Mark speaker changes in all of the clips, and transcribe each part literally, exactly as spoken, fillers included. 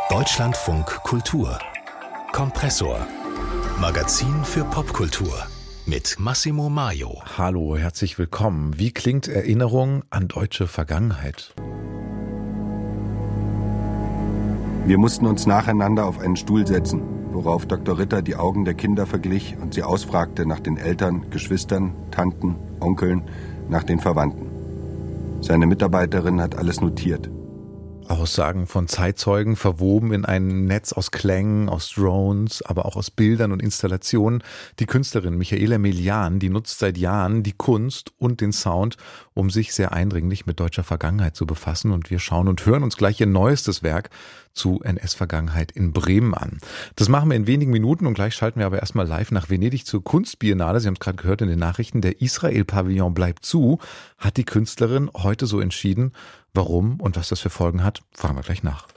Speaker 1: Deutschlandfunk Kultur Kompressor Magazin für Popkultur mit Massimo Maio.
Speaker 2: Hallo, herzlich willkommen. Wie klingt Erinnerung an deutsche Vergangenheit?
Speaker 3: Wir mussten uns nacheinander auf einen Stuhl setzen, worauf Doktor Ritter die Augen der Kinder verglich und sie ausfragte nach den Eltern, Geschwistern, Tanten, Onkeln, nach den Verwandten. Seine Mitarbeiterin hat alles notiert.
Speaker 2: Aussagen von Zeitzeugen verwoben in ein Netz aus Klängen, aus Drones, aber auch aus Bildern und Installationen. Die Künstlerin Michaela Melian, die nutzt seit Jahren die Kunst und den Sound, um sich sehr eindringlich mit deutscher Vergangenheit zu befassen. Und wir schauen und hören uns gleich ihr neuestes Werk zu N S-Vergangenheit in Bremen an. Das machen wir in wenigen Minuten und gleich schalten wir aber erstmal live nach Venedig zur Kunstbiennale. Sie haben es gerade gehört in den Nachrichten, der Israel-Pavillon bleibt zu, hat die Künstlerin heute so entschieden. Warum und was das für Folgen hat, fragen wir gleich nach.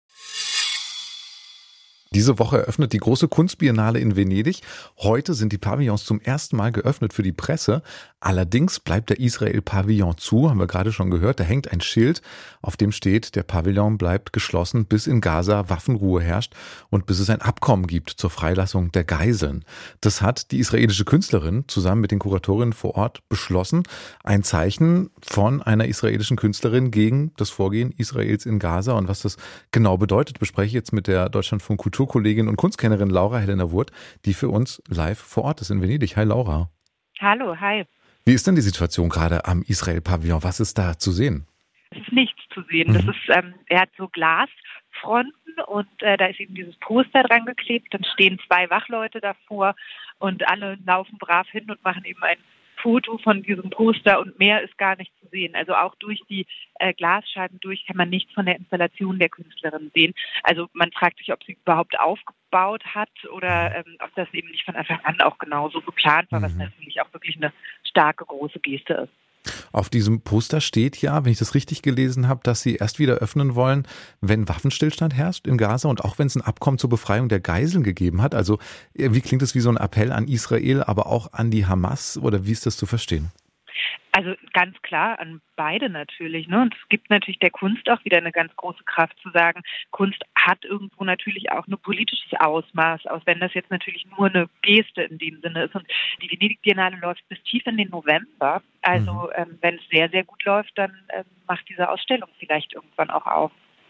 Speaker 2: Diese Woche eröffnet die große Kunstbiennale in Venedig. Heute sind die Pavillons zum ersten Mal geöffnet für die Presse. Allerdings bleibt der Israel-Pavillon zu, haben wir gerade schon gehört. Da hängt ein Schild, auf dem steht, der Pavillon bleibt geschlossen, bis in Gaza Waffenruhe herrscht und bis es ein Abkommen gibt zur Freilassung der Geiseln. Das hat die israelische Künstlerin zusammen mit den Kuratorinnen vor Ort beschlossen. Ein Zeichen von einer israelischen Künstlerin gegen das Vorgehen Israels in Gaza. Und was das genau bedeutet, bespreche ich jetzt mit der Deutschlandfunk Kultur Kollegin und Kunstkennerin Laura Helena Wurth, die für uns live vor Ort ist in Venedig. Hi Laura.
Speaker 4: Hallo, hi.
Speaker 2: Wie ist denn die Situation gerade am Israel-Pavillon? Was ist da zu sehen?
Speaker 4: Es ist nichts zu sehen. Mhm. Das ist, ähm, er hat so Glasfronten und äh, da ist eben dieses Poster dran geklebt. Dann stehen zwei Wachleute davor und alle laufen brav hin und machen eben ein Foto von diesem Poster und mehr ist gar nicht zu sehen. Also auch durch die äh, Glasscheiben durch kann man nichts von der Installation der Künstlerin sehen. Also man fragt sich, ob sie überhaupt aufgebaut hat oder ähm, ob das eben nicht von Anfang an auch genauso geplant war, mhm. was natürlich auch wirklich eine starke, große Geste ist.
Speaker 2: Auf diesem Poster steht ja, wenn ich das richtig gelesen habe, dass sie erst wieder öffnen wollen, wenn Waffenstillstand herrscht in Gaza und auch wenn es ein Abkommen zur Befreiung der Geiseln gegeben hat. Also wie klingt das wie so ein Appell an Israel, aber auch an die Hamas oder wie ist das zu verstehen?
Speaker 4: Also ganz klar an beide natürlich. Ne? Und es gibt natürlich der Kunst auch wieder eine ganz große Kraft zu sagen, Kunst hat irgendwo natürlich auch ein politisches Ausmaß, auch wenn das jetzt natürlich nur eine Geste in dem Sinne ist. Und die Venedig-Biennale läuft bis tief in den November. Also mhm. ähm, wenn es sehr, sehr gut läuft, dann ähm, macht diese Ausstellung vielleicht irgendwann auch auf.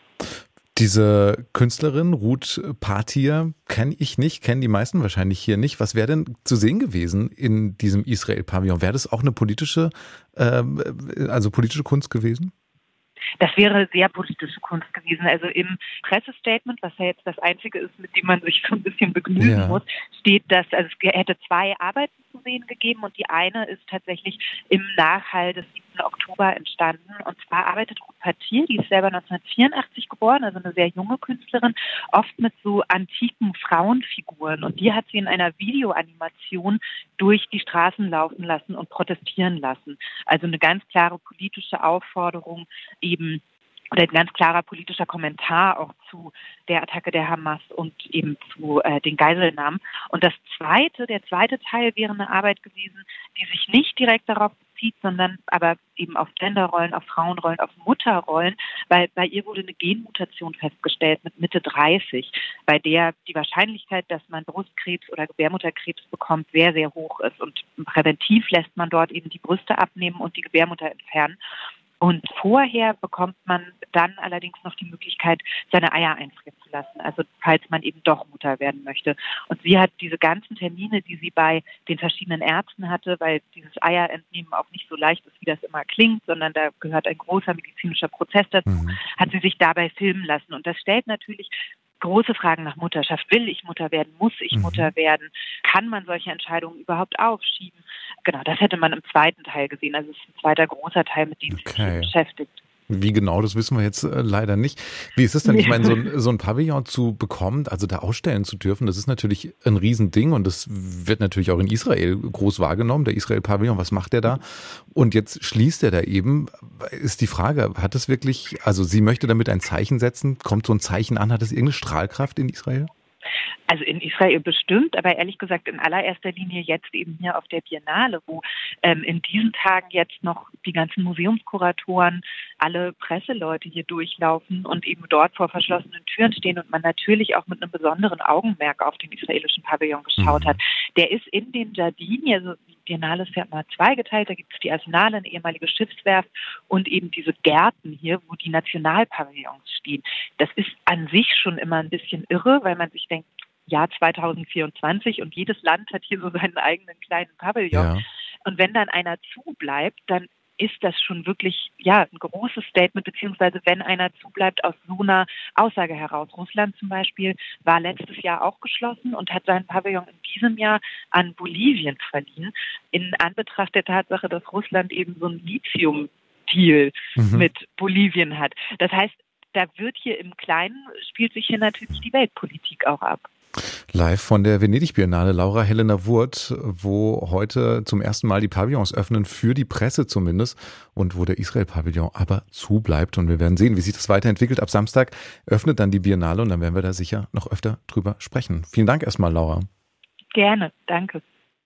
Speaker 2: Diese Künstlerin, Ruth Patir, kenne ich nicht, kennen die meisten wahrscheinlich hier nicht. Was wäre denn zu sehen gewesen in diesem Israel-Pavillon? Wäre das auch eine politische, äh, also politische Kunst gewesen?
Speaker 4: Das wäre sehr politische Kunst gewesen. Also im Pressestatement, was ja jetzt das Einzige ist, mit dem man sich so ein bisschen begnügen ja. muss, steht, dass also es hätte zwei Arbeiten zu sehen gegeben und die eine ist tatsächlich im Nachhall des siebten Oktober entstanden. Und zwar arbeitet Ruth Patir, die ist selber neunzehnhundertvierundachtzig geboren, also eine sehr junge Künstlerin, oft mit so antiken Frauenfiguren. Und die hat sie in einer Videoanimation durch die Straßen laufen lassen und protestieren lassen. Also eine ganz klare politische Aufforderung, eben oder ein ganz klarer politischer Kommentar auch zu der Attacke der Hamas und eben zu äh, den Geiselnahmen. Und das zweite, der zweite Teil wäre eine Arbeit gewesen, die sich nicht direkt darauf bezieht, sondern aber eben auf Genderrollen, auf Frauenrollen, auf Mutterrollen, weil bei ihr wurde eine Genmutation festgestellt mit Mitte dreißig, bei der die Wahrscheinlichkeit, dass man Brustkrebs oder Gebärmutterkrebs bekommt, sehr, sehr hoch ist. Und präventiv lässt man dort eben die Brüste abnehmen und die Gebärmutter entfernen. Und vorher bekommt man dann allerdings noch die Möglichkeit, seine Eier einfrieren zu lassen, also falls man eben doch Mutter werden möchte. Und sie hat diese ganzen Termine, die sie bei den verschiedenen Ärzten hatte, weil dieses Eierentnehmen auch nicht so leicht ist, wie das immer klingt, sondern da gehört ein großer medizinischer Prozess dazu, mhm. hat sie sich dabei filmen lassen. Und das stellt natürlich große Fragen nach Mutterschaft. Will ich Mutter werden? Muss ich mhm. Mutter werden? Kann man solche Entscheidungen überhaupt aufschieben? Genau, das hätte man im zweiten Teil gesehen. Also es ist ein zweiter großer Teil, mit dem
Speaker 2: okay.
Speaker 4: sich beschäftigt.
Speaker 2: Wie genau, das wissen wir jetzt äh, leider nicht. Wie ist es denn? Ich meine, so ein, so ein Pavillon zu bekommen, also da ausstellen zu dürfen, das ist natürlich ein Riesending und das wird natürlich auch in Israel groß wahrgenommen, der Israel-Pavillon. Was macht der da? Und jetzt schließt er da eben. Ist die Frage, hat es wirklich, also sie möchte damit ein Zeichen setzen? Kommt so ein Zeichen an? Hat es irgendeine Strahlkraft in Israel?
Speaker 4: Also in Israel bestimmt, aber ehrlich gesagt in allererster Linie jetzt eben hier auf der Biennale, wo ähm, in diesen Tagen jetzt noch die ganzen Museumskuratoren, alle Presseleute hier durchlaufen und eben dort vor verschlossenen Türen stehen und man natürlich auch mit einem besonderen Augenmerk auf den israelischen Pavillon geschaut mhm. hat. Der ist in den Giardini, also die Biennale ist ja mal zweigeteilt, da gibt es die Arsenale, eine ehemalige Schiffswerft und eben diese Gärten hier, wo die Nationalpavillons stehen. Das ist an sich schon immer ein bisschen irre, weil man sich denkt, Jahr zwanzig vierundzwanzig und jedes Land hat hier so seinen eigenen kleinen Pavillon. Ja. Und wenn dann einer zubleibt, dann ist das schon wirklich ja ein großes Statement, beziehungsweise wenn einer zubleibt aus so einer Aussage heraus. Russland zum Beispiel war letztes Jahr auch geschlossen und hat seinen Pavillon in diesem Jahr an Bolivien verliehen, in Anbetracht der Tatsache, dass Russland eben so ein Lithium-Deal mhm. mit Bolivien hat. Das heißt, da wird hier im Kleinen, spielt sich hier natürlich die Weltpolitik auch ab.
Speaker 2: Live von der Venedig-Biennale, Laura Helena Wurth, wo heute zum ersten Mal die Pavillons öffnen, für die Presse zumindest, und wo der Israel-Pavillon aber zubleibt. Und wir werden sehen, wie sich das weiterentwickelt. Ab Samstag öffnet dann die Biennale und dann werden wir da sicher noch öfter drüber sprechen. Vielen Dank erstmal, Laura.
Speaker 4: Gerne, danke.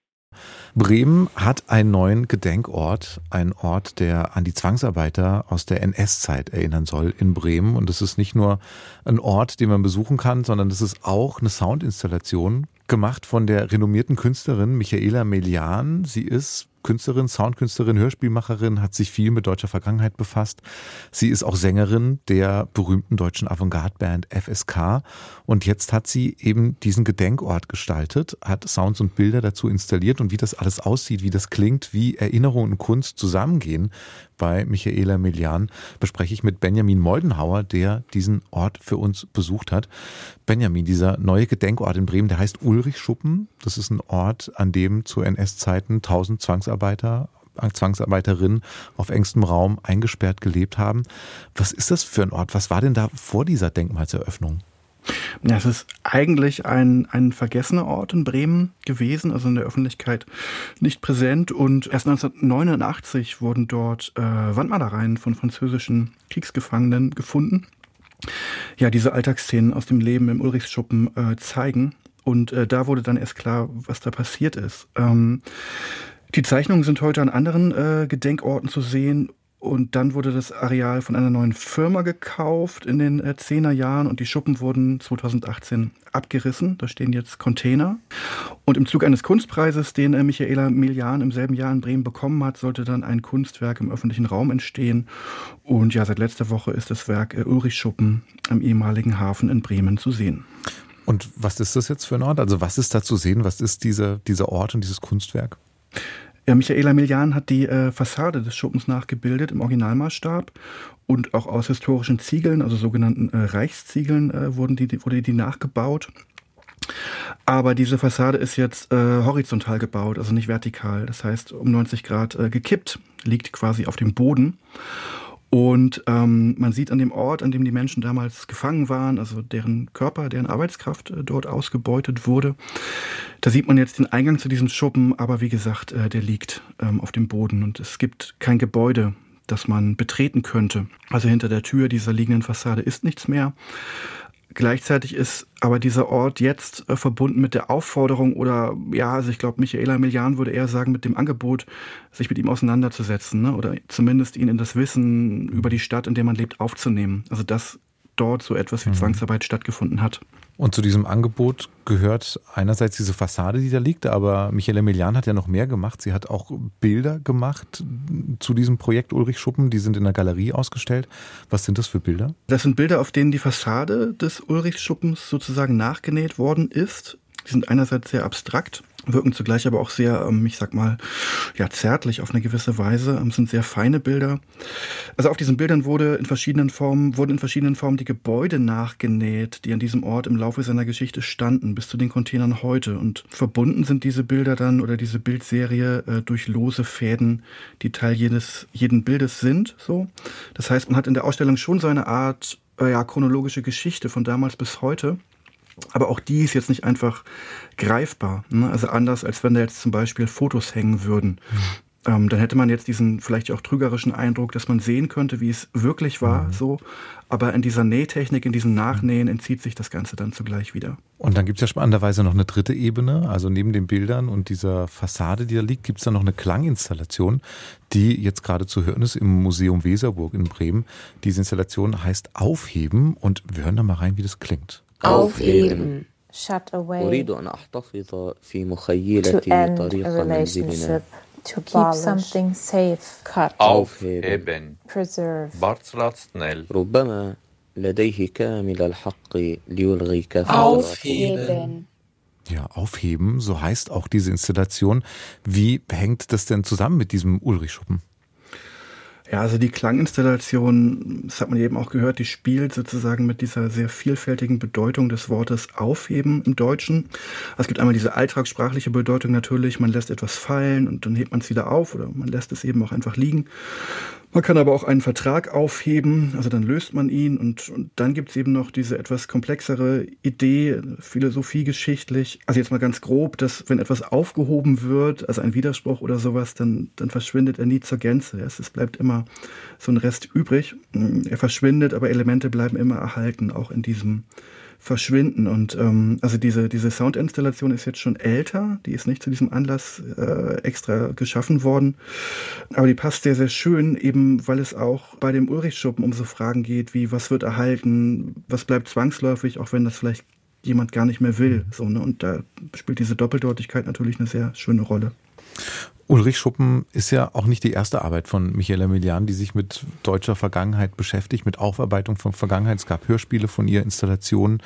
Speaker 2: Bremen hat einen neuen Gedenkort, ein Ort, der an die Zwangsarbeiter aus der N S-Zeit erinnern soll in Bremen. Und es ist nicht nur ein Ort, den man besuchen kann, sondern es ist auch eine Soundinstallation, gemacht von der renommierten Künstlerin Michaela Melian. Sie ist Künstlerin, Soundkünstlerin, Hörspielmacherin, hat sich viel mit deutscher Vergangenheit befasst. Sie ist auch Sängerin der berühmten deutschen Avantgarde-Band F S K. Und jetzt hat sie eben diesen Gedenkort gestaltet, hat Sounds und Bilder dazu installiert. Und wie das alles aussieht, wie das klingt, wie Erinnerung und Kunst zusammengehen bei Michaela Melian, bespreche ich mit Benjamin Moldenhauer, der diesen Ort für uns besucht hat. Benjamin, dieser neue Gedenkort in Bremen, der heißt Ulrichschuppen. Das ist ein Ort, an dem zu N S-Zeiten tausend Zwangsarbeiter, Zwangsarbeiterinnen auf engstem Raum eingesperrt gelebt haben. Was ist das für ein Ort? Was war denn da vor dieser Denkmalseröffnung?
Speaker 5: Ja, es ist eigentlich ein, ein vergessener Ort in Bremen gewesen, also in der Öffentlichkeit nicht präsent. Und erst neunzehnhundertneunundachtzig wurden dort äh, Wandmalereien von französischen Kriegsgefangenen gefunden. Ja, diese Alltagsszenen aus dem Leben im Ulrichschuppen äh, zeigen. Und äh, da wurde dann erst klar, was da passiert ist. Ähm, die Zeichnungen sind heute an anderen äh, Gedenkorten zu sehen. Und dann wurde das Areal von einer neuen Firma gekauft in den äh, zehner Jahren und die Schuppen wurden zweitausendachtzehn abgerissen. Da stehen jetzt Container. Und im Zug eines Kunstpreises, den äh, Michaela Melian im selben Jahr in Bremen bekommen hat, sollte dann ein Kunstwerk im öffentlichen Raum entstehen. Und ja, seit letzter Woche ist das Werk äh, Ulrichschuppen am ehemaligen Hafen in Bremen zu sehen.
Speaker 2: Und was ist das jetzt für ein Ort? Also was ist da zu sehen? Was ist diese, dieser Ort und dieses Kunstwerk?
Speaker 5: Ja, Michaela Melian hat die äh, Fassade des Schuppens nachgebildet im Originalmaßstab und auch aus historischen Ziegeln, also sogenannten äh, Reichsziegeln, äh, wurden die, die, wurde die nachgebaut. Aber diese Fassade ist jetzt äh, horizontal gebaut, also nicht vertikal. Das heißt, um neunzig Grad äh, gekippt, liegt quasi auf dem Boden. Und ähm, man sieht an dem Ort, an dem die Menschen damals gefangen waren, also deren Körper, deren Arbeitskraft äh, dort ausgebeutet wurde, da sieht man jetzt den Eingang zu diesem Schuppen, aber wie gesagt, äh, der liegt ähm, auf dem Boden und es gibt kein Gebäude, das man betreten könnte. Also hinter der Tür dieser liegenden Fassade ist nichts mehr. Gleichzeitig ist aber dieser Ort jetzt äh, verbunden mit der Aufforderung oder, ja, also ich glaube, Michaela Melian würde eher sagen, mit dem Angebot, sich mit ihm auseinanderzusetzen, ne? Oder zumindest ihn in das Wissen über die Stadt, in der man lebt, aufzunehmen. Also dass dort so etwas wie mhm. Zwangsarbeit stattgefunden hat.
Speaker 2: Und zu diesem Angebot gehört einerseits diese Fassade, die da liegt, aber Michaela Melian hat ja noch mehr gemacht. Sie hat auch Bilder gemacht zu diesem Projekt Ulrichschuppen, die sind in der Galerie ausgestellt. Was sind das für Bilder?
Speaker 5: Das sind Bilder, auf denen die Fassade des Ulrichschuppens sozusagen nachgenäht worden ist. Die sind einerseits sehr abstrakt, wirken zugleich aber auch sehr, ich sag mal, ja, zärtlich auf eine gewisse Weise. Es sind sehr feine Bilder. Also auf diesen Bildern wurde in verschiedenen Formen, wurden in verschiedenen Formen die Gebäude nachgenäht, die an diesem Ort im Laufe seiner Geschichte standen, bis zu den Containern heute. Und verbunden sind diese Bilder dann oder diese Bildserie äh, durch lose Fäden, die Teil jedes, jeden Bildes sind. So. Das heißt, man hat in der Ausstellung schon so eine Art äh, ja, chronologische Geschichte von damals bis heute. Aber auch die ist jetzt nicht einfach greifbar. Ne? Also anders, als wenn da jetzt zum Beispiel Fotos hängen würden. Ähm, dann hätte man jetzt diesen vielleicht auch trügerischen Eindruck, dass man sehen könnte, wie es wirklich war, mhm. so. Aber in dieser Nähtechnik, in diesem Nachnähen entzieht sich das Ganze dann zugleich wieder.
Speaker 2: Und dann gibt es ja spannenderweise noch eine dritte Ebene, also neben den Bildern und dieser Fassade, die da liegt, gibt es dann noch eine Klanginstallation, die jetzt gerade zu hören ist im Museum Weserburg in Bremen. Diese Installation heißt Aufheben und wir hören da mal rein, wie das klingt.
Speaker 6: Aufheben. Shut away.
Speaker 7: أريد أن أحتفظ في مخيلتي
Speaker 6: To end
Speaker 7: طريق
Speaker 6: a relationship. To keep something safe. Cut.
Speaker 8: Aufheben.
Speaker 6: Preserve.
Speaker 8: Bartslatsnell.
Speaker 7: ربما لديه كامل الحق ليلغي كثرة.
Speaker 6: Aufheben.
Speaker 2: Ja, Aufheben, so heißt auch diese Installation. Wie hängt das denn zusammen mit diesem Ulrichschuppen?
Speaker 5: Ja, also die Klanginstallation, das hat man eben auch gehört, die spielt sozusagen mit dieser sehr vielfältigen Bedeutung des Wortes Aufheben im Deutschen. Also es gibt einmal diese alltagssprachliche Bedeutung natürlich, man lässt etwas fallen und dann hebt man es wieder auf oder man lässt es eben auch einfach liegen. Man kann aber auch einen Vertrag aufheben, also dann löst man ihn und, und dann gibt es eben noch diese etwas komplexere Idee, philosophiegeschichtlich, also jetzt mal ganz grob, dass wenn etwas aufgehoben wird, also ein Widerspruch oder sowas, dann, dann verschwindet er nie zur Gänze. Es, es bleibt immer so ein Rest übrig. Er verschwindet, aber Elemente bleiben immer erhalten, auch in diesem Verschwinden. Und ähm, also diese, diese Soundinstallation ist jetzt schon älter, die ist nicht zu diesem Anlass äh, extra geschaffen worden, aber die passt sehr, sehr schön, eben weil es auch bei dem Ulrichschuppen um so Fragen geht, wie was wird erhalten, was bleibt zwangsläufig, auch wenn das vielleicht jemand gar nicht mehr will. So, ne? Und da spielt diese Doppeldeutigkeit natürlich eine sehr schöne Rolle.
Speaker 2: Ulrichschuppen ist ja auch nicht die erste Arbeit von Michaela Miljan, die sich mit deutscher Vergangenheit beschäftigt, mit Aufarbeitung von Vergangenheit. Es gab Hörspiele von ihr, Installationen.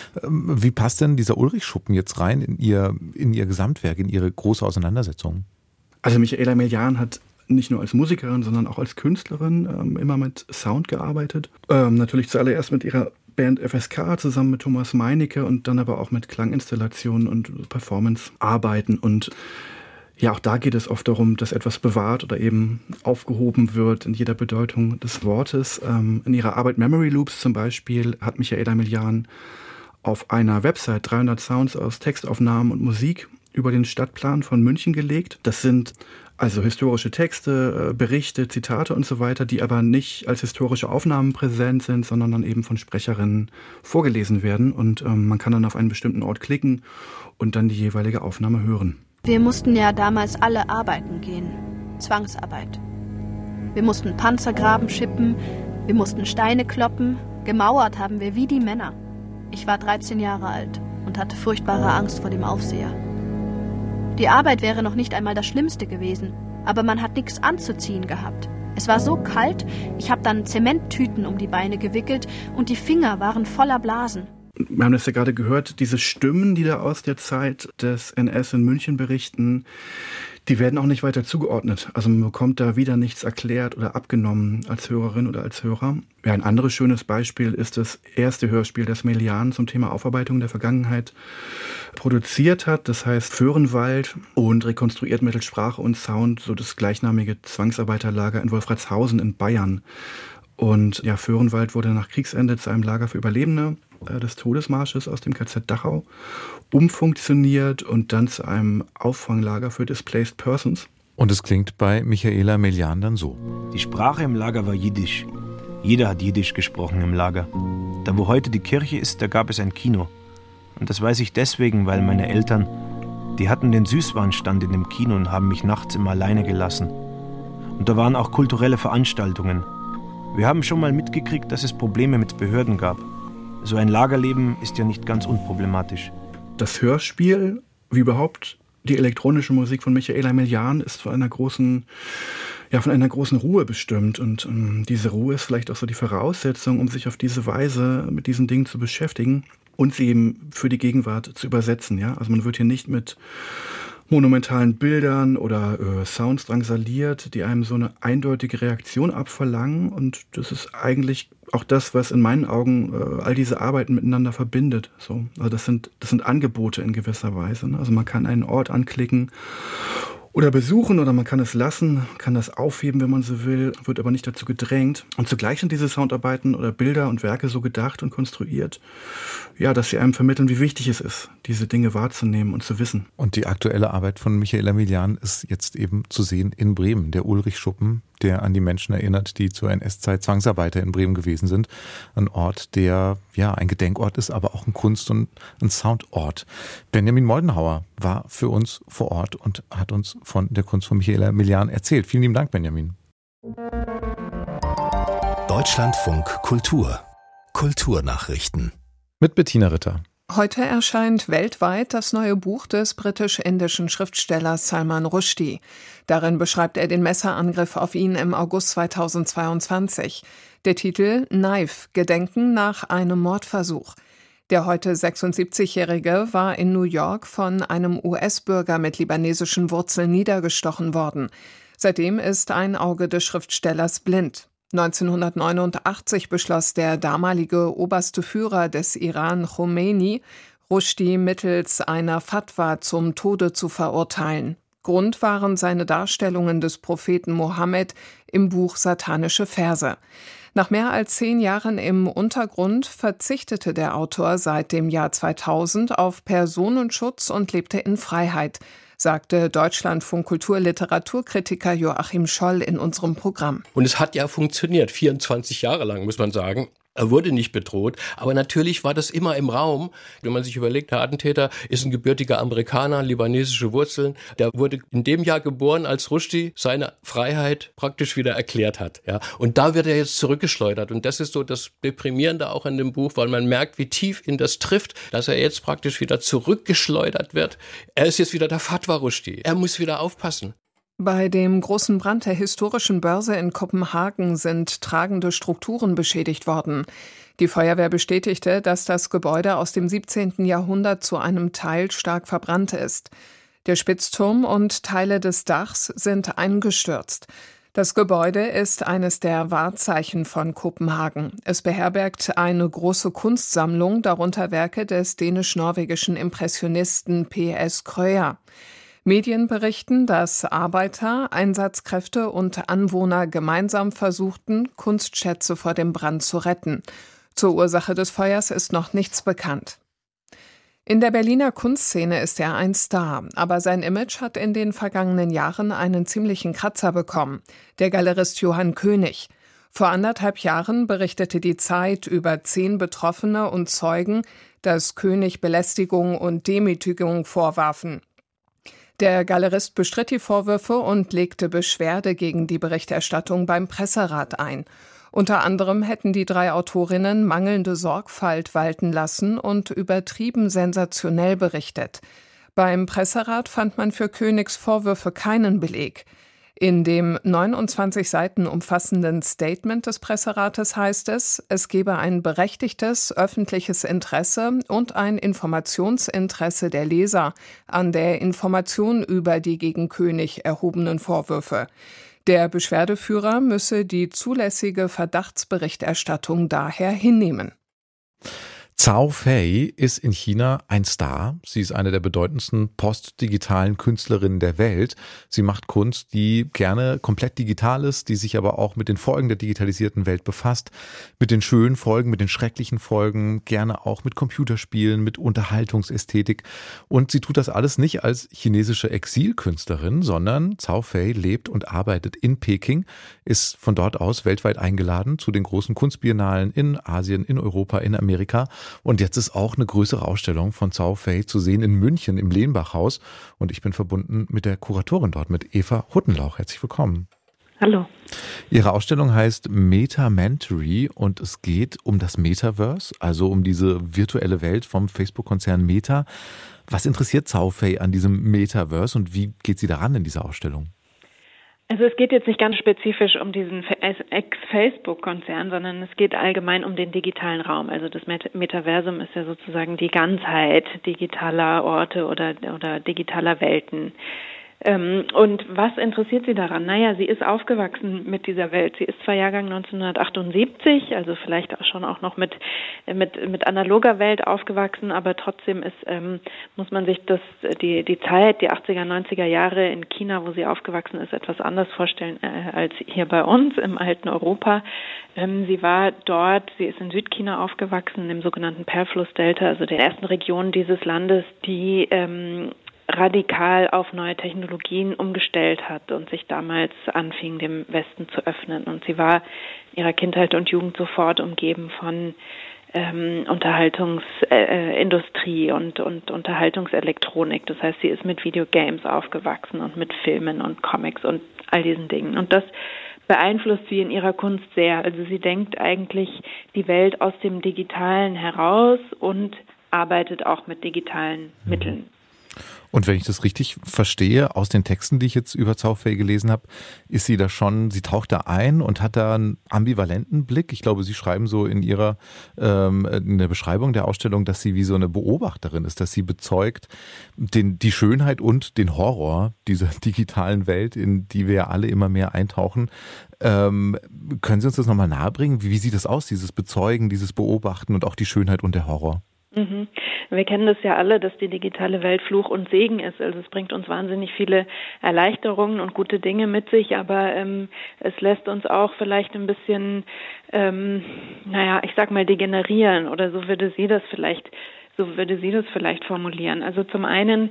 Speaker 2: Wie passt denn dieser Ulrichschuppen jetzt rein in ihr, in ihr Gesamtwerk, in ihre große Auseinandersetzung?
Speaker 5: Also Michaela Miljan hat nicht nur als Musikerin, sondern auch als Künstlerin ähm, immer mit Sound gearbeitet. Ähm, natürlich zuallererst mit ihrer Band F S K zusammen mit Thomas Meinecke und dann aber auch mit Klanginstallationen und Performance-Arbeiten. Und ja, auch da geht es oft darum, dass etwas bewahrt oder eben aufgehoben wird in jeder Bedeutung des Wortes. Ähm, in ihrer Arbeit Memory Loops zum Beispiel hat Michaela Miljan auf einer Website dreihundert Sounds aus Textaufnahmen und Musik über den Stadtplan von München gelegt. Das sind also historische Texte, Berichte, Zitate und so weiter, die aber nicht als historische Aufnahmen präsent sind, sondern dann eben von Sprecherinnen vorgelesen werden. Und ähm, man kann dann auf einen bestimmten Ort klicken und dann die jeweilige Aufnahme hören.
Speaker 9: Wir mussten ja damals alle arbeiten gehen. Zwangsarbeit. Wir mussten Panzergraben schippen, wir mussten Steine kloppen, gemauert haben wir wie die Männer. Ich war dreizehn Jahre alt und hatte furchtbare Angst vor dem Aufseher. Die Arbeit wäre noch nicht einmal das Schlimmste gewesen, aber man hat nichts anzuziehen gehabt. Es war so kalt, ich habe dann Zementtüten um die Beine gewickelt und die Finger waren voller Blasen.
Speaker 5: Wir haben das ja gerade gehört, diese Stimmen, die da aus der Zeit des N S in München berichten, die werden auch nicht weiter zugeordnet. Also man bekommt da wieder nichts erklärt oder abgenommen als Hörerin oder als Hörer. Ja, ein anderes schönes Beispiel ist das erste Hörspiel, das Miljan zum Thema Aufarbeitung der Vergangenheit produziert hat. Das heißt Föhrenwald und rekonstruiert mittels Sprache und Sound so das gleichnamige Zwangsarbeiterlager in Wolfratshausen in Bayern. Und ja, Föhrenwald wurde nach Kriegsende zu einem Lager für Überlebende des Todesmarsches aus dem K Z Dachau umfunktioniert und dann zu einem Auffanglager für Displaced Persons.
Speaker 2: Und es klingt bei Michaela Miljan dann so.
Speaker 10: Die Sprache im Lager war Jiddisch. Jeder hat Jiddisch gesprochen im Lager. Da wo heute die Kirche ist, da gab es ein Kino. Und das weiß ich deswegen, weil meine Eltern, die hatten den Süßwarenstand in dem Kino und haben mich nachts immer alleine gelassen. Und da waren auch kulturelle Veranstaltungen. Wir haben schon mal mitgekriegt, dass es Probleme mit Behörden gab. So ein Lagerleben ist ja nicht ganz unproblematisch.
Speaker 5: Das Hörspiel, wie überhaupt die elektronische Musik von Michaela Miljan, ist von einer großen, ja, von einer großen Ruhe bestimmt. Und ähm, diese Ruhe ist vielleicht auch so die Voraussetzung, um sich auf diese Weise mit diesen Dingen zu beschäftigen und sie eben für die Gegenwart zu übersetzen. Ja? Also man wird hier nicht mit monumentalen Bildern oder äh, Sounds drangsaliert, die einem so eine eindeutige Reaktion abverlangen. Und das ist eigentlich auch das, was in meinen Augen äh, all diese Arbeiten miteinander verbindet. So, also das sind, das sind Angebote in gewisser Weise. Ne? Also man kann einen Ort anklicken oder besuchen oder man kann es lassen, kann das aufheben, wenn man so will, wird aber nicht dazu gedrängt. Und zugleich sind diese Soundarbeiten oder Bilder und Werke so gedacht und konstruiert, ja, dass sie einem vermitteln, wie wichtig es ist, diese Dinge wahrzunehmen und zu wissen.
Speaker 2: Und die aktuelle Arbeit von Michaela Miljan ist jetzt eben zu sehen in Bremen, der Ulrich-Schuppen, der an die Menschen erinnert, die zur N S-Zeit Zwangsarbeiter in Bremen gewesen sind. Ein Ort, der ja ein Gedenkort ist, aber auch ein Kunst- und ein Soundort. Benjamin Moldenhauer war für uns vor Ort und hat uns von der Kunst von Michaela Miljan erzählt. Vielen lieben Dank, Benjamin.
Speaker 1: Deutschlandfunk Kultur. Kulturnachrichten. Mit Bettina Ritter.
Speaker 11: Heute erscheint weltweit das neue Buch des britisch-indischen Schriftstellers Salman Rushdie. Darin beschreibt er den Messerangriff auf ihn im August zweitausendzweiundzwanzig. Der Titel Knife – Gedenken nach einem Mordversuch. Der heute sechsundsiebzigjährige war in New York von einem U S-Bürger mit libanesischen Wurzeln niedergestochen worden. Seitdem ist ein Auge des Schriftstellers blind. neunzehnhundertneunundachtzig beschloss der damalige oberste Führer des Iran, Khomeini, Rushdie mittels einer Fatwa zum Tode zu verurteilen. Grund waren seine Darstellungen des Propheten Mohammed im Buch Satanische Verse. Nach mehr als zehn Jahren im Untergrund verzichtete der Autor seit dem Jahr zweitausend auf Personenschutz und lebte in Freiheit, sagte Deutschlandfunk Kultur-Literaturkritiker Joachim Scholl in unserem Programm.
Speaker 12: Und es hat ja funktioniert, vierundzwanzig Jahre lang, muss man sagen. Er wurde nicht bedroht, aber natürlich war das immer im Raum. Wenn man sich überlegt, der Attentäter ist ein gebürtiger Amerikaner, libanesische Wurzeln. Der wurde in dem Jahr geboren, als Rushdie seine Freiheit praktisch wieder erklärt hat. Ja, und da wird er jetzt zurückgeschleudert. Und das ist so das Deprimierende auch an dem Buch, weil man merkt, wie tief ihn das trifft, dass er jetzt praktisch wieder zurückgeschleudert wird. Er ist jetzt wieder der Fatwa Rushdie. Er muss wieder aufpassen.
Speaker 11: Bei dem großen Brand der historischen Börse in Kopenhagen sind tragende Strukturen beschädigt worden. Die Feuerwehr bestätigte, dass das Gebäude aus dem siebzehnten Jahrhundert zu einem Teil stark verbrannt ist. Der Spitzturm und Teile des Dachs sind eingestürzt. Das Gebäude ist eines der Wahrzeichen von Kopenhagen. Es beherbergt eine große Kunstsammlung, darunter Werke des dänisch-norwegischen Impressionisten P S Krøyer. Medien berichten, dass Arbeiter, Einsatzkräfte und Anwohner gemeinsam versuchten, Kunstschätze vor dem Brand zu retten. Zur Ursache des Feuers ist noch nichts bekannt. In der Berliner Kunstszene ist er ein Star, aber sein Image hat in den vergangenen Jahren einen ziemlichen Kratzer bekommen. Der Galerist Johann König. Vor anderthalb Jahren berichtete die Zeit über zehn Betroffene und Zeugen, dass König Belästigung und Demütigung vorwarfen. Der Galerist bestritt die Vorwürfe und legte Beschwerde gegen die Berichterstattung beim Presserat ein. Unter anderem hätten die drei Autorinnen mangelnde Sorgfalt walten lassen und übertrieben sensationell berichtet. Beim Presserat fand man für Königs Vorwürfe keinen Beleg. In dem neunundzwanzig Seiten umfassenden Statement des Presserates heißt es, es gebe ein berechtigtes öffentliches Interesse und ein Informationsinteresse der Leser an der Information über die gegen König erhobenen Vorwürfe. Der Beschwerdeführer müsse die zulässige Verdachtsberichterstattung daher hinnehmen.
Speaker 2: Cao Fei ist in China ein Star. Sie ist eine der bedeutendsten postdigitalen Künstlerinnen der Welt. Sie macht Kunst, die gerne komplett digital ist, die sich aber auch mit den Folgen der digitalisierten Welt befasst, mit den schönen Folgen, mit den schrecklichen Folgen, gerne auch mit Computerspielen, mit Unterhaltungsästhetik. Und sie tut das alles nicht als chinesische Exilkünstlerin, sondern Cao Fei lebt und arbeitet in Peking, ist von dort aus weltweit eingeladen zu den großen Kunstbiennalen in Asien, in Europa, in Amerika. Und jetzt ist auch eine größere Ausstellung von Cao Fei zu sehen in München im Lehnbach-Haus. Und ich bin verbunden mit der Kuratorin dort, mit Eva Huttenlauch. Herzlich willkommen.
Speaker 13: Hallo.
Speaker 2: Ihre Ausstellung heißt Metamentary und es geht um das Metaverse, also um diese virtuelle Welt vom Facebook-Konzern Meta. Was interessiert Cao Fei an diesem Metaverse und wie geht sie daran in dieser Ausstellung?
Speaker 13: Also es geht jetzt nicht ganz spezifisch um diesen Ex-Facebook-Konzern, sondern es geht allgemein um den digitalen Raum. Also das Met- Metaversum ist ja sozusagen die Ganzheit digitaler Orte oder, oder digitaler Welten. Ähm, und was interessiert sie daran? Naja, sie ist aufgewachsen mit dieser Welt. Sie ist zwar Jahrgang neunzehnhundertachtundsiebzig, also vielleicht auch schon auch noch mit, mit, mit analoger Welt aufgewachsen, aber trotzdem ist, ähm, muss man sich das, die, die Zeit, die achtziger, neunziger Jahre in China, wo sie aufgewachsen ist, etwas anders vorstellen äh, als hier bei uns im alten Europa. Ähm, sie war dort, sie ist in Südchina aufgewachsen, im sogenannten Perlflussdelta, also der ersten Region dieses Landes, die ähm, radikal auf neue Technologien umgestellt hat und sich damals anfing, dem Westen zu öffnen. Und sie war in ihrer Kindheit und Jugend sofort umgeben von ähm, Unterhaltungsindustrie äh, und, und Unterhaltungselektronik. Das heißt, sie ist mit Videogames aufgewachsen und mit Filmen und Comics und all diesen Dingen. Und das beeinflusst sie in ihrer Kunst sehr. Also sie denkt eigentlich die Welt aus dem Digitalen heraus und arbeitet auch mit digitalen Mitteln.
Speaker 2: Und wenn ich das richtig verstehe, aus den Texten, die ich jetzt über Cao Fei gelesen habe, ist sie da schon, sie taucht da ein und hat da einen ambivalenten Blick. Ich glaube, Sie schreiben so in Ihrer ähm, in der Beschreibung der Ausstellung, dass sie wie so eine Beobachterin ist, dass sie bezeugt den, die Schönheit und den Horror dieser digitalen Welt, in die wir ja alle immer mehr eintauchen. Ähm, können Sie uns das nochmal nahebringen? Wie, wie sieht das aus, dieses Bezeugen, dieses Beobachten und auch die Schönheit und der Horror?
Speaker 13: Mhm. Wir kennen das ja alle, dass die digitale Welt Fluch und Segen ist. Also es bringt uns wahnsinnig viele Erleichterungen und gute Dinge mit sich, aber ähm, es lässt uns auch vielleicht ein bisschen, ähm, naja, ich sag mal degenerieren oder so würde sie das vielleicht, so würde sie das vielleicht formulieren. Also zum einen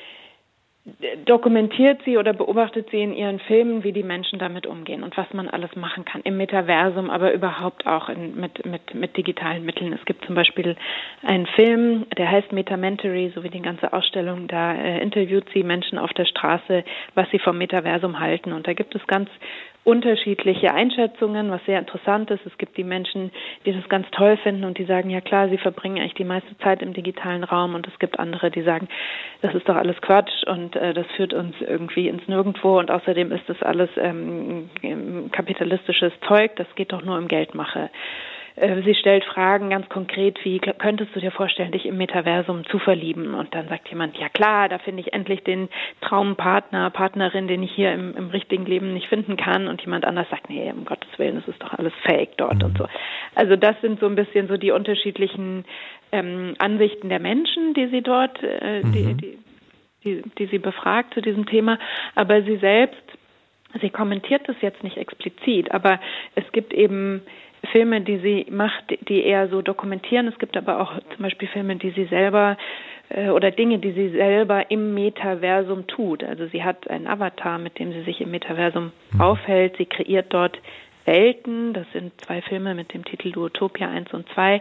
Speaker 13: dokumentiert sie oder beobachtet sie in ihren Filmen, wie die Menschen damit umgehen und was man alles machen kann im Metaversum, aber überhaupt auch in, mit, mit, mit digitalen Mitteln. Es gibt zum Beispiel einen Film, der heißt Metamentary, so wie die ganze Ausstellung. Da äh, interviewt sie Menschen auf der Straße, was sie vom Metaversum halten. Und da gibt es ganz unterschiedliche Einschätzungen, was sehr interessant ist. Es gibt die Menschen, die das ganz toll finden und die sagen, ja klar, sie verbringen eigentlich die meiste Zeit im digitalen Raum, und es gibt andere, die sagen, das ist doch alles Quatsch und äh, das führt uns irgendwie ins Nirgendwo und außerdem ist das alles ähm, kapitalistisches Zeug, das geht doch nur um Geldmache. Sie stellt Fragen ganz konkret wie, könntest du dir vorstellen, dich im Metaversum zu verlieben? Und dann sagt jemand, ja klar, da finde ich endlich den Traumpartner, Partnerin, den ich hier im, im richtigen Leben nicht finden kann. Und jemand anders sagt, nee, um Gottes Willen, das ist doch alles Fake dort mhm. und so. Also das sind so ein bisschen so die unterschiedlichen ähm, Ansichten der Menschen, die sie dort, äh, mhm. die, die, die, die sie befragt zu diesem Thema. Aber sie selbst, sie kommentiert das jetzt nicht explizit, aber es gibt eben Filme, die sie macht, die eher so dokumentieren. Es gibt aber auch zum Beispiel Filme, die sie selber äh, oder Dinge, die sie selber im Metaversum tut. Also sie hat einen Avatar, mit dem sie sich im Metaversum mhm. aufhält. Sie kreiert dort Welten. Das sind zwei Filme mit dem Titel Duotopia eins und zwei.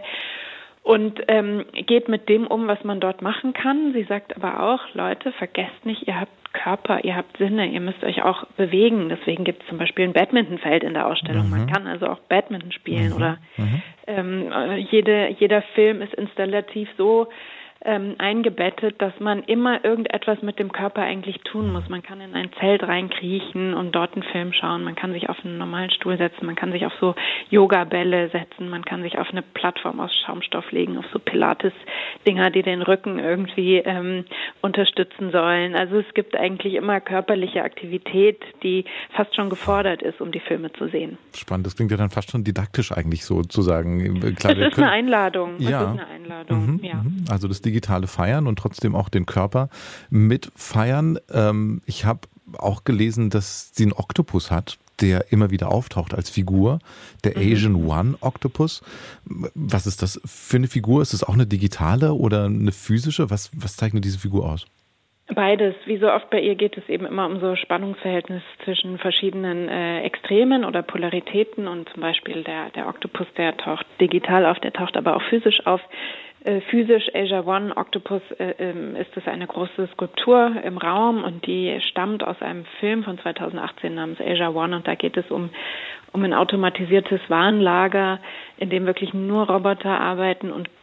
Speaker 13: Und ähm, geht mit dem um, was man dort machen kann. Sie sagt aber auch, Leute, vergesst nicht, ihr habt Körper, ihr habt Sinne, ihr müsst euch auch bewegen. Deswegen gibt es zum Beispiel ein Badmintonfeld in der Ausstellung. Mhm. Man kann also auch Badminton spielen mhm. oder ähm, jede, jeder Film ist installativ so ähm, eingebettet, dass man immer irgendetwas mit dem Körper eigentlich tun muss. Man kann in ein Zelt reinkriechen und dort einen Film schauen. Man kann sich auf einen normalen Stuhl setzen. Man kann sich auf so Yoga-Bälle setzen. Man kann sich auf eine Plattform aus Schaumstoff legen, auf so Pilates-Dinger, die den Rücken irgendwie ähm, unterstützen sollen. Also es gibt eigentlich immer körperliche Aktivität, die fast schon gefordert ist, um die Filme zu sehen.
Speaker 2: Spannend. Das klingt ja dann fast schon didaktisch eigentlich sozusagen.
Speaker 13: Klar, es ist eine Einladung.
Speaker 2: Ja.
Speaker 13: Es ist eine Einladung.
Speaker 2: Mhm,
Speaker 13: ja.
Speaker 2: Also das digitale Feiern und trotzdem auch den Körper mit feiern. Ähm, ich habe auch gelesen, dass sie einen Oktopus hat, der immer wieder auftaucht als Figur, der mhm. Asian One Octopus. Was ist das für eine Figur? Ist es auch eine digitale oder eine physische? Was, was zeichnet diese Figur aus?
Speaker 13: Beides. Wie so oft bei ihr geht es eben immer um so Spannungsverhältnis zwischen verschiedenen äh, Extremen oder Polaritäten, und zum Beispiel der, der Oktopus, der taucht digital auf, der taucht aber auch physisch auf. Äh, physisch, Asia One Octopus, äh, ähm, ist es eine große Skulptur im Raum, und die stammt aus einem Film von zweitausendachtzehn namens Asia One, und da geht es um, um ein automatisiertes Warenlager, in dem wirklich nur Roboter arbeiten und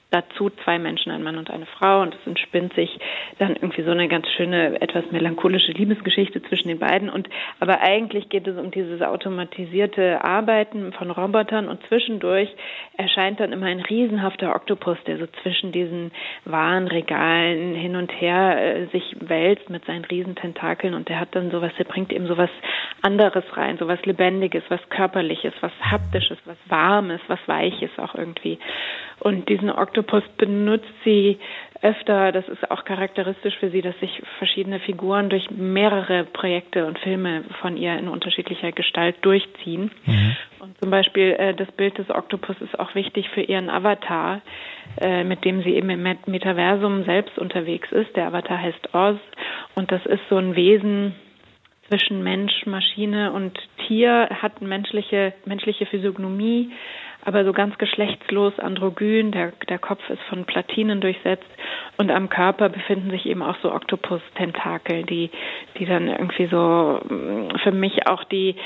Speaker 13: dazu zwei Menschen, ein Mann und eine Frau, und es entspinnt sich dann irgendwie so eine ganz schöne, etwas melancholische Liebesgeschichte zwischen den beiden. Und aber eigentlich geht es um dieses automatisierte Arbeiten von Robotern, und zwischendurch erscheint dann immer ein riesenhafter Oktopus, der so zwischen diesen Warenregalen hin und her äh, sich wälzt mit seinen riesen Tentakeln, und der hat dann sowas, der bringt eben sowas anderes rein, sowas Lebendiges, was Körperliches, was Haptisches, was Warmes, was Weiches auch irgendwie. Und diesen Oktopus benutzt sie öfter, das ist auch charakteristisch für sie, dass sich verschiedene Figuren durch mehrere Projekte und Filme von ihr in unterschiedlicher Gestalt durchziehen. Mhm. Und zum Beispiel äh, das Bild des Oktopus ist auch wichtig für ihren Avatar, äh, mit dem sie eben im Metaversum selbst unterwegs ist. Der Avatar heißt Oz, und das ist so ein Wesen zwischen Mensch, Maschine und Tier, hat menschliche, menschliche Physiognomie, aber so ganz geschlechtslos, androgyn, der, der Kopf ist von Platinen durchsetzt, und am Körper befinden sich eben auch so Oktopus-Tentakel, die, die dann irgendwie so für mich auch die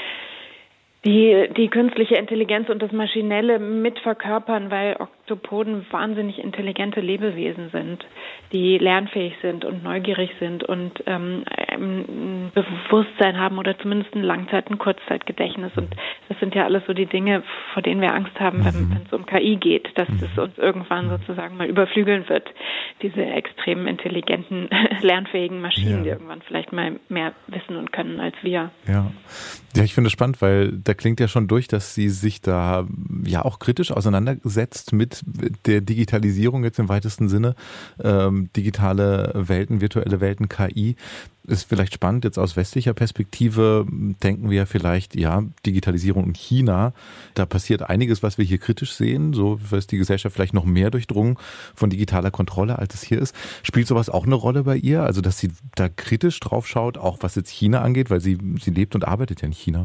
Speaker 13: die die künstliche Intelligenz und das Maschinelle mit verkörpern, weil Oktopoden wahnsinnig intelligente Lebewesen sind, die lernfähig sind und neugierig sind und ähm, ein Bewusstsein haben oder zumindest ein Langzeit-, ein Kurzzeitgedächtnis. Und das sind ja alles so die Dinge, vor denen wir Angst haben, wenn, wenn es um K I geht, dass es uns irgendwann sozusagen mal überflügeln wird, diese extrem intelligenten, lernfähigen Maschinen, ja. die irgendwann vielleicht mal mehr wissen und können als wir.
Speaker 2: Ja, ja, ich finde es spannend, weil da klingt ja schon durch, dass sie sich da ja auch kritisch auseinandersetzt mit der Digitalisierung jetzt im weitesten Sinne. Ähm, digitale Welten, virtuelle Welten, K I. Ist vielleicht spannend, jetzt aus westlicher Perspektive denken wir ja vielleicht, ja, Digitalisierung in China, da passiert einiges, was wir hier kritisch sehen, so ist die Gesellschaft vielleicht noch mehr durchdrungen von digitaler Kontrolle, als es hier ist. Spielt sowas auch eine Rolle bei ihr, also dass sie da kritisch drauf schaut, auch was jetzt China angeht, weil sie, sie lebt und arbeitet ja in China?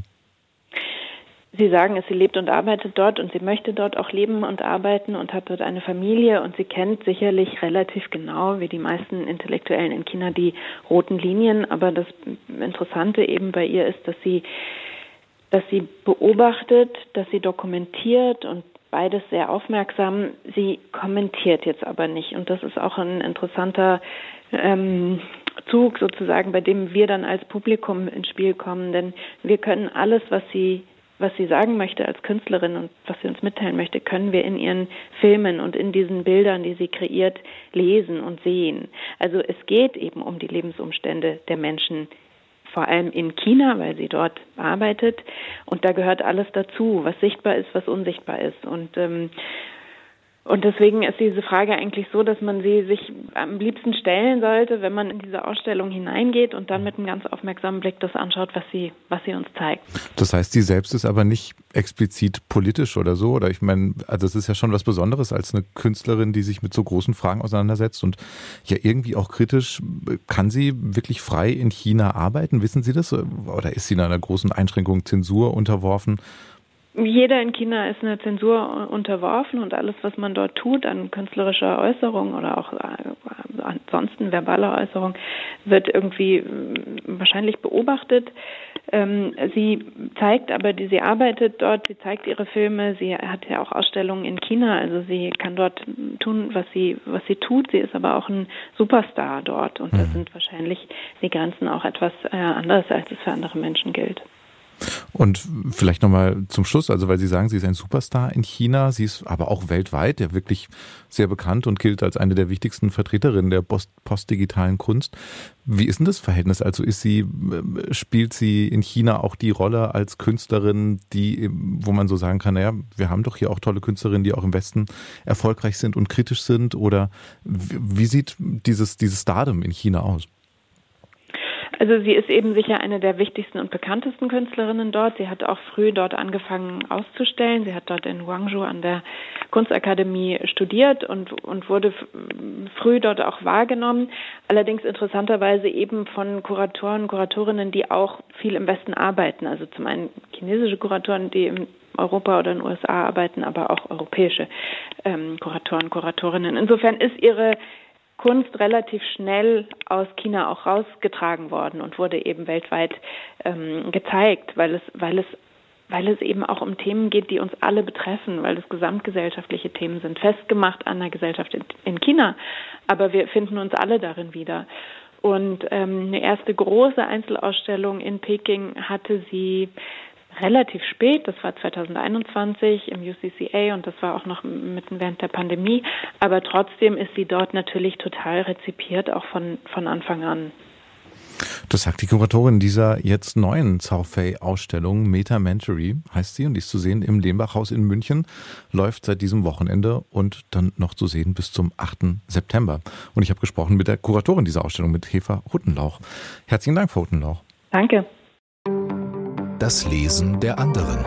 Speaker 13: Sie sagen es, sie lebt und arbeitet dort, und sie möchte dort auch leben und arbeiten und hat dort eine Familie, und sie kennt sicherlich relativ genau, wie die meisten Intellektuellen in China, die roten Linien. Aber das Interessante eben bei ihr ist, dass sie, dass sie beobachtet, dass sie dokumentiert, und beides sehr aufmerksam. Sie kommentiert jetzt aber nicht, und das ist auch ein interessanter ähm, Zug sozusagen, bei dem wir dann als Publikum ins Spiel kommen, denn wir können alles, was sie was sie sagen möchte als Künstlerin und was sie uns mitteilen möchte, können wir in ihren Filmen und in diesen Bildern, die sie kreiert, lesen und sehen. Also es geht eben um die Lebensumstände der Menschen, vor allem in China, weil sie dort arbeitet. Und da gehört alles dazu, was sichtbar ist, was unsichtbar ist. Und ähm, Und deswegen ist diese Frage eigentlich so, dass man sie sich am liebsten stellen sollte, wenn man in diese Ausstellung hineingeht und dann mit einem ganz aufmerksamen Blick das anschaut, was sie, was sie uns zeigt.
Speaker 2: Das heißt, sie selbst ist aber nicht explizit politisch oder so? Oder ich meine, also es ist ja schon was Besonderes als eine Künstlerin, die sich mit so großen Fragen auseinandersetzt und ja irgendwie auch kritisch. Kann sie wirklich frei in China arbeiten? Wissen Sie das? Oder ist sie einer großen Einschränkung, Zensur unterworfen?
Speaker 13: Jeder in China ist einer Zensur unterworfen, und alles, was man dort tut an künstlerischer Äußerung oder auch ansonsten verbaler Äußerung, wird irgendwie wahrscheinlich beobachtet. Sie zeigt aber, die, sie arbeitet dort, sie zeigt ihre Filme, sie hat ja auch Ausstellungen in China, also sie kann dort tun, was sie, was sie tut. Sie ist aber auch ein Superstar dort, und da sind wahrscheinlich die Grenzen auch etwas anders, als es für andere Menschen gilt.
Speaker 2: Und vielleicht nochmal zum Schluss, also weil Sie sagen, sie ist ein Superstar in China, sie ist aber auch weltweit ja wirklich sehr bekannt und gilt als eine der wichtigsten Vertreterinnen der post- postdigitalen Kunst. Wie ist denn das Verhältnis? Also ist sie, spielt sie in China auch die Rolle als Künstlerin, die, wo man so sagen kann, naja, wir haben doch hier auch tolle Künstlerinnen, die auch im Westen erfolgreich sind und kritisch sind, oder wie sieht dieses, dieses Stardom in China aus?
Speaker 13: Also sie ist eben sicher eine der wichtigsten und bekanntesten Künstlerinnen dort. Sie hat auch früh dort angefangen auszustellen. Sie hat dort in Guangzhou an der Kunstakademie studiert und, und wurde f- früh dort auch wahrgenommen. Allerdings interessanterweise eben von Kuratoren, Kuratorinnen, die auch viel im Westen arbeiten. Also zum einen chinesische Kuratoren, die in Europa oder in den U S A arbeiten, aber auch europäische ähm, Kuratoren, Kuratorinnen. Insofern ist ihre Kunst relativ schnell aus China auch rausgetragen worden und wurde eben weltweit ähm, gezeigt, weil es, weil es weil es eben auch um Themen geht, die uns alle betreffen, weil es gesamtgesellschaftliche Themen sind, festgemacht an der Gesellschaft in China. Aber wir finden uns alle darin wieder. Und ähm, eine erste große Einzelausstellung in Peking hatte sie relativ spät, das war zwanzig einundzwanzig im U C C A und das war auch noch mitten während der Pandemie. Aber trotzdem ist sie dort natürlich total rezipiert, auch von, von Anfang an.
Speaker 2: Das sagt die Kuratorin dieser jetzt neuen Cao Fei-Ausstellung, Metamentary heißt sie, und die ist zu sehen im Lehmbachhaus in München, läuft seit diesem Wochenende und dann noch zu sehen bis zum achten September. Und ich habe gesprochen mit der Kuratorin dieser Ausstellung, mit Eva Huttenlauch. Herzlichen Dank, Frau Huttenlauch.
Speaker 13: Danke.
Speaker 1: Das Lesen der anderen.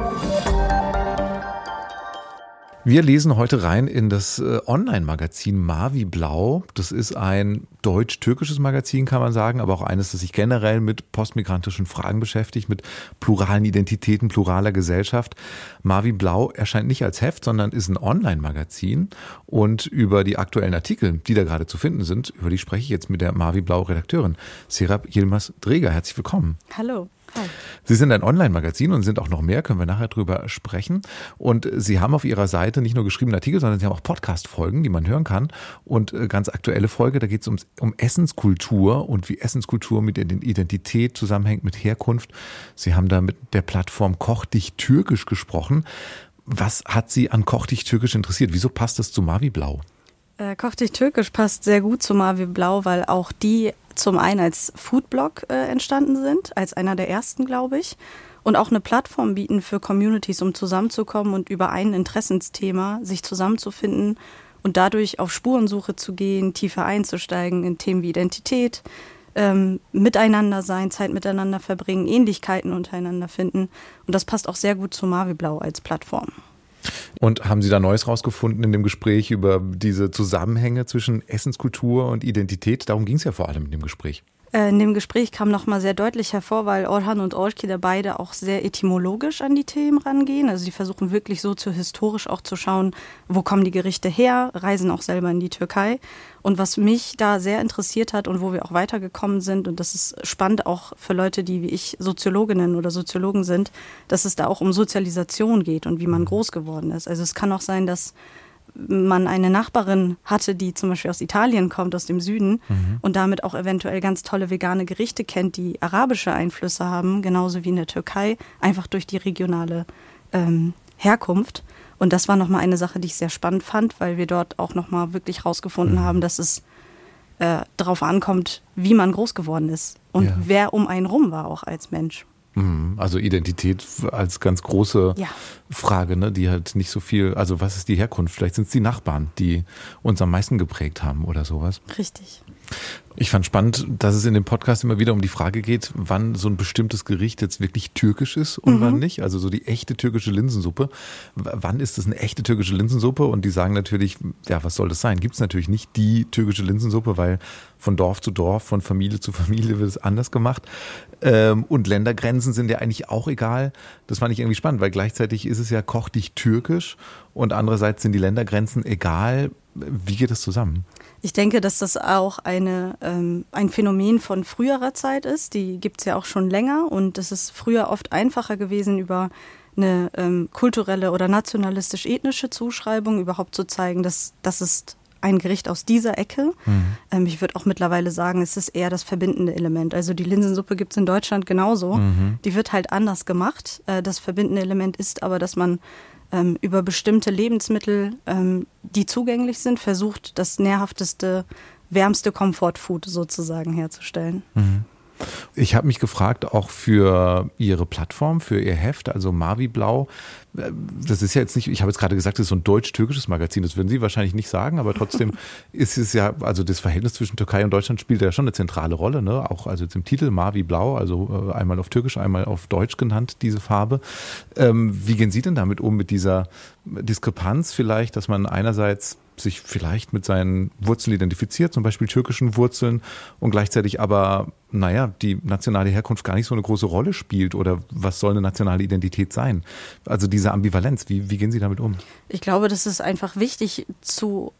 Speaker 2: Wir lesen heute rein in das Online-Magazin Mavi Blau. Das ist ein deutsch-türkisches Magazin, kann man sagen, aber auch eines, das sich generell mit postmigrantischen Fragen beschäftigt, mit pluralen Identitäten, pluraler Gesellschaft. Mavi Blau erscheint nicht als Heft, sondern ist ein Online-Magazin. Und über die aktuellen Artikel, die da gerade zu finden sind, über die spreche ich jetzt mit der Mavi Blau-Redakteurin Serap Yilmaz-Dreger. Herzlich willkommen.
Speaker 14: Hallo. Hi.
Speaker 2: Sie sind ein Online-Magazin und sind auch noch mehr, können wir nachher drüber sprechen. Und Sie haben auf Ihrer Seite nicht nur geschriebene Artikel, sondern Sie haben auch Podcast-Folgen, die man hören kann. Und ganz aktuelle Folge, da geht es um, um Essenskultur und wie Essenskultur mit der Identität zusammenhängt, mit Herkunft. Sie haben da mit der Plattform Koch dich Türkisch gesprochen. Was hat Sie an Koch dich Türkisch interessiert? Wieso passt das zu Mavi Blau?
Speaker 14: Äh, Koch dich Türkisch passt sehr gut zu Mavi Blau, weil auch die zum einen als Foodblog äh, entstanden sind, als einer der ersten, glaube ich, und auch eine Plattform bieten für Communities, um zusammenzukommen und über ein Interessensthema sich zusammenzufinden und dadurch auf Spurensuche zu gehen, tiefer einzusteigen in Themen wie Identität, ähm, miteinander sein, Zeit miteinander verbringen, Ähnlichkeiten untereinander finden. Und das passt auch sehr gut zu Mavi Blau als Plattform.
Speaker 2: Und haben Sie da Neues rausgefunden in dem Gespräch über diese Zusammenhänge zwischen Essenskultur und Identität? Darum ging es ja vor allem in dem Gespräch.
Speaker 14: In dem Gespräch kam nochmal sehr deutlich hervor, weil Orhan und Orki da beide auch sehr etymologisch an die Themen rangehen. Also sie versuchen wirklich soziohistorisch auch zu schauen, wo kommen die Gerichte her, reisen auch selber in die Türkei. Und was mich da sehr interessiert hat und wo wir auch weitergekommen sind, und das ist spannend auch für Leute, die wie ich Soziologinnen oder Soziologen sind, dass es da auch um Sozialisation geht und wie man groß geworden ist. Also es kann auch sein, dass man eine Nachbarin hatte, die zum Beispiel aus Italien kommt, aus dem Süden, mhm. und damit auch eventuell ganz tolle vegane Gerichte kennt, die arabische Einflüsse haben, genauso wie in der Türkei, einfach durch die regionale ähm, Herkunft. Und das war nochmal eine Sache, die ich sehr spannend fand, weil wir dort auch nochmal wirklich rausgefunden mhm. haben, dass es äh, darauf ankommt, wie man groß geworden ist und ja. wer um einen rum war auch als Mensch.
Speaker 2: Also Identität als ganz große
Speaker 14: ja.
Speaker 2: Frage, ne, die halt nicht so viel, also was ist die Herkunft? Vielleicht sind es die Nachbarn, die uns am meisten geprägt haben oder sowas.
Speaker 14: Richtig.
Speaker 2: Ich fand spannend, dass es in dem Podcast immer wieder um die Frage geht, wann so ein bestimmtes Gericht jetzt wirklich türkisch ist und mhm. wann nicht. Also so die echte türkische Linsensuppe. W- wann ist das eine echte türkische Linsensuppe? Und die sagen natürlich, ja, was soll das sein? Gibt es natürlich nicht die türkische Linsensuppe, weil von Dorf zu Dorf, von Familie zu Familie wird es anders gemacht. Ähm, und Ländergrenzen sind ja eigentlich auch egal. Das fand ich irgendwie spannend, weil gleichzeitig ist es ja Koch dich türkisch und andererseits sind die Ländergrenzen egal. Wie geht das zusammen?
Speaker 14: Ich denke, dass das auch eine, ähm, ein Phänomen von früherer Zeit ist. Die gibt es ja auch schon länger und es ist früher oft einfacher gewesen, über eine ähm, kulturelle oder nationalistisch-ethnische Zuschreibung überhaupt zu zeigen, dass das ist ein Gericht aus dieser Ecke. Mhm. Ähm, ich würde auch mittlerweile sagen, es ist eher das verbindende Element. Also die Linsensuppe gibt es in Deutschland genauso. Mhm. Die wird halt anders gemacht. Äh, das verbindende Element ist aber, dass man ähm, über bestimmte Lebensmittel, ähm, die zugänglich sind, versucht, das nährhafteste, wärmste Comfort-Food sozusagen herzustellen.
Speaker 2: Mhm. Ich habe mich gefragt, auch für Ihre Plattform, für Ihr Heft, also Mavi Blau. Das ist ja jetzt nicht, ich habe jetzt gerade gesagt, das ist so ein deutsch-türkisches Magazin, das würden Sie wahrscheinlich nicht sagen, aber trotzdem ist es ja, also das Verhältnis zwischen Türkei und Deutschland spielt ja schon eine zentrale Rolle, ne? Auch also jetzt im Titel Mavi Blau, also einmal auf Türkisch, einmal auf Deutsch genannt, diese Farbe. Ähm, wie gehen Sie denn damit um, mit dieser Diskrepanz vielleicht, dass man einerseits sich vielleicht mit seinen Wurzeln identifiziert, zum Beispiel türkischen Wurzeln, und gleichzeitig aber, naja, die nationale Herkunft gar nicht so eine große Rolle spielt, oder was soll eine nationale Identität sein? Also diese Ambivalenz, wie, wie gehen Sie damit um?
Speaker 14: Ich glaube, das ist einfach wichtig zu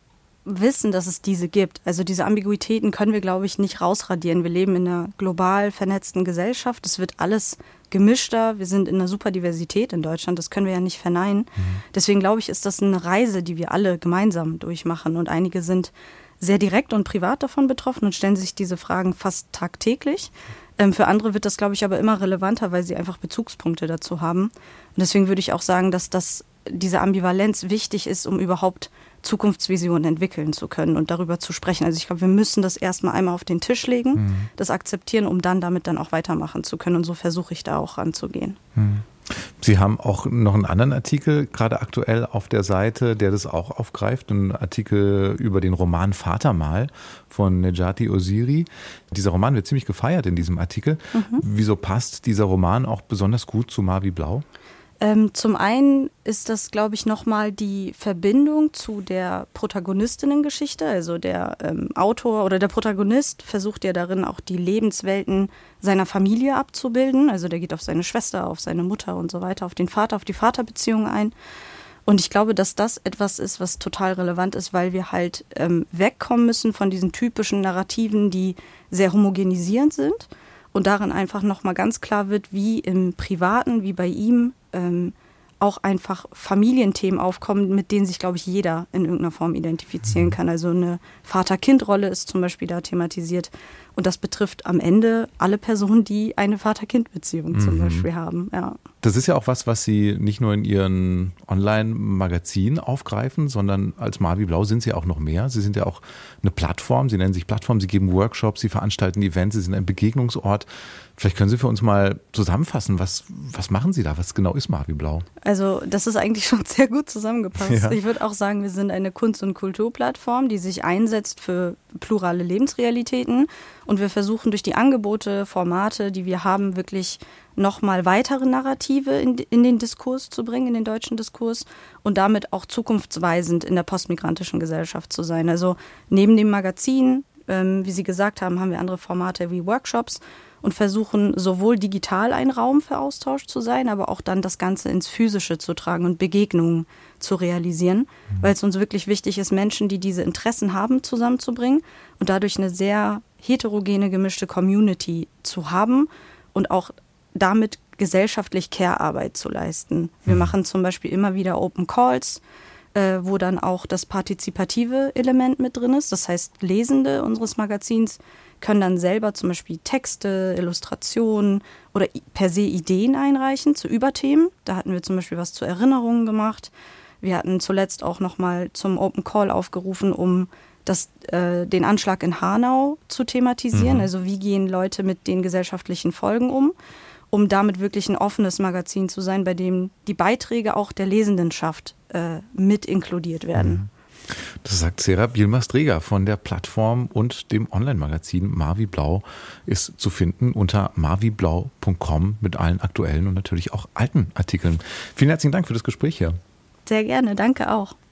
Speaker 14: wissen, dass es diese gibt. Also diese Ambiguitäten können wir, glaube ich, nicht rausradieren. Wir leben in einer global vernetzten Gesellschaft. Es wird alles gemischter. Wir sind in einer Superdiversität in Deutschland. Das können wir ja nicht verneinen. Mhm. Deswegen, glaube ich, ist das eine Reise, die wir alle gemeinsam durchmachen. Und einige sind sehr direkt und privat davon betroffen und stellen sich diese Fragen fast tagtäglich. Ähm, für andere wird das, glaube ich, aber immer relevanter, weil sie einfach Bezugspunkte dazu haben. Und deswegen würde ich auch sagen, dass das, diese Ambivalenz wichtig ist, um überhaupt Zukunftsvisionen entwickeln zu können und darüber zu sprechen. Also ich glaube, wir müssen das erstmal einmal auf den Tisch legen, mhm. das akzeptieren, um dann damit dann auch weitermachen zu können. Und so versuche ich da auch ranzugehen.
Speaker 2: Mhm. Sie haben auch noch einen anderen Artikel gerade aktuell auf der Seite, der das auch aufgreift, ein Artikel über den Roman Vatermal von Nejati Oziri. Dieser Roman wird ziemlich gefeiert in diesem Artikel. Mhm. Wieso passt dieser Roman auch besonders gut zu Mavi Blau?
Speaker 14: Ähm, zum einen ist das, glaube ich, nochmal die Verbindung zu der Protagonistinnengeschichte. Also der ähm, Autor oder der Protagonist versucht ja darin auch die Lebenswelten seiner Familie abzubilden. Also der geht auf seine Schwester, auf seine Mutter und so weiter, auf den Vater, auf die Vaterbeziehung ein. Und ich glaube, dass das etwas ist, was total relevant ist, weil wir halt ähm, wegkommen müssen von diesen typischen Narrativen, die sehr homogenisierend sind. Und darin einfach nochmal ganz klar wird, wie im Privaten, wie bei ihm, ähm, auch einfach Familienthemen aufkommen, mit denen sich, glaube ich, jeder in irgendeiner Form identifizieren kann. Also eine Vater-Kind-Rolle ist zum Beispiel da thematisiert. Und das betrifft am Ende alle Personen, die eine Vater-Kind-Beziehung mhm. zum Beispiel haben. Ja.
Speaker 2: Das ist ja auch was, was Sie nicht nur in Ihren Online-Magazinen aufgreifen, sondern als Mavi Blau sind Sie auch noch mehr. Sie sind ja auch eine Plattform, Sie nennen sich Plattform, Sie geben Workshops, Sie veranstalten Events, Sie sind ein Begegnungsort. Vielleicht können Sie für uns mal zusammenfassen, was, was machen Sie da? Was genau ist Mavi Blau?
Speaker 14: Also das ist eigentlich schon sehr gut zusammengepasst. Ja. Ich würde auch sagen, wir sind eine Kunst- und Kulturplattform, die sich einsetzt für plurale Lebensrealitäten. Und wir versuchen durch die Angebote, Formate, die wir haben, wirklich nochmal weitere Narrative in, in den Diskurs zu bringen, in den deutschen Diskurs und damit auch zukunftsweisend in der postmigrantischen Gesellschaft zu sein. Also neben dem Magazin, ähm, wie Sie gesagt haben, haben wir andere Formate wie Workshops und versuchen sowohl digital ein Raum für Austausch zu sein, aber auch dann das Ganze ins Physische zu tragen und Begegnungen zu realisieren, mhm. weil es uns wirklich wichtig ist, Menschen, die diese Interessen haben, zusammenzubringen und dadurch eine sehr heterogene, gemischte Community zu haben und auch damit gesellschaftlich Care-Arbeit zu leisten. Wir mhm. machen zum Beispiel immer wieder Open Calls, äh, wo dann auch das partizipative Element mit drin ist. Das heißt, Lesende unseres Magazins können dann selber zum Beispiel Texte, Illustrationen oder per se Ideen einreichen zu Überthemen. Da hatten wir zum Beispiel was zu Erinnerungen gemacht. Wir hatten zuletzt auch nochmal zum Open Call aufgerufen, um das, äh, den Anschlag in Hanau zu thematisieren. Mhm. Also wie gehen Leute mit den gesellschaftlichen Folgen um, um damit wirklich ein offenes Magazin zu sein, bei dem die Beiträge auch der Lesendenschaft äh, mit inkludiert werden.
Speaker 2: Mhm. Das sagt Serap Yilmaz-Dreger von der Plattform und dem Online-Magazin Mavi Blau, ist zu finden unter mavi blau punkt com mit allen aktuellen und natürlich auch alten Artikeln. Vielen herzlichen Dank für das Gespräch hier.
Speaker 14: Sehr gerne, danke auch.